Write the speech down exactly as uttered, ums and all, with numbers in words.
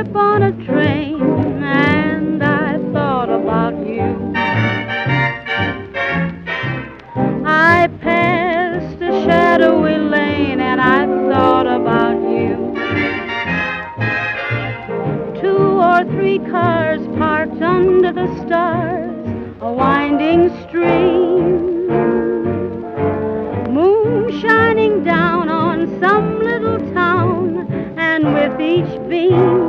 trip on a train, and I thought about you. I passed a shadowy lane, and I thought about you. Two or three cars parked under the stars, a winding stream, moon shining down on some little town, and with each beam